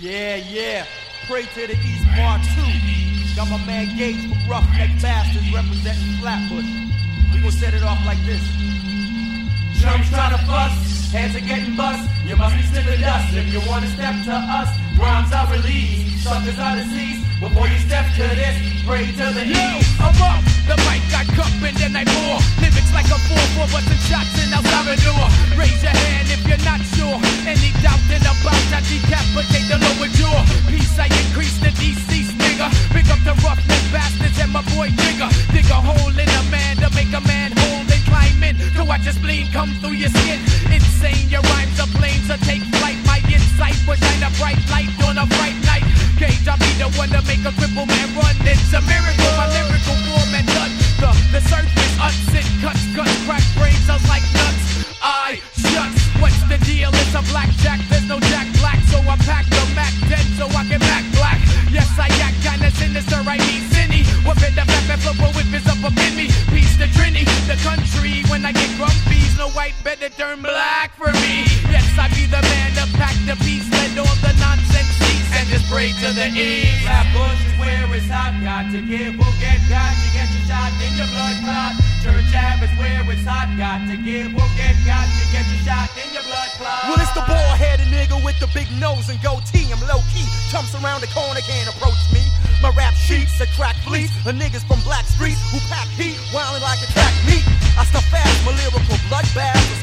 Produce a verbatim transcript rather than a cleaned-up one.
Yeah, yeah. Pray to the East Part two. Got my man Gage from Roughneck Bastards representing Flatbush. We gon' set it off like this. Chums tryna fuss, heads are getting bust. You must be sniffing dust if you wanna step to us. Rhymes are released, suckers are deceased. Before you step to this, pray to the Yo, east. I'm up, the mic got cup and then I pour. Lyrics like a four, four button shots in El Salvador. Raise your hand if you're not sure. Any doubt in about, I decapitate the lower jaw. Peace, I increase the D C stinger. Pick up the Roughneck Bastards and my boy Digger. Dig a hole in a man to make a man hold and climb in. To watch your spleen come through your skin. Insane, your rhymes are plain, so take flight. My insight will shine a bright light on a bright night. Gage, I'll be the one to make a cripple man run. It's a miracle, my lyrical war man done. The, the surface, unsit, cuts, cuts, crack brains, I was like nuts. I shuts, what's the deal? It's a blackjack, there's no Jack Black, so I pack the Mac ten so I can Mac Black. Yes, I act kinda sinister, I need Cindy. Whipping the back and flip a whip is up up in me. Peace to Trini, the country. When I get grumpy, no white better turn black for me. Yes, I be the man to pack the peace, let all the nonsense cease and just pray to the east. Flatbush is where it's hot. Got to give, will get got. You get your shot, then your blood clot. Church Ave is where it's hot. Got to give, will get got. You get your shot, then your blood clot. Well, it's the bald-headed nigga with the big nose and goatee. I'm low-key. Chumps around the corner can't approach me. My rap sheets are crack fleece. The niggas from Black Streets who pack heat, wildin' like a track meet. I stuff fast, my lyrical bloodbath.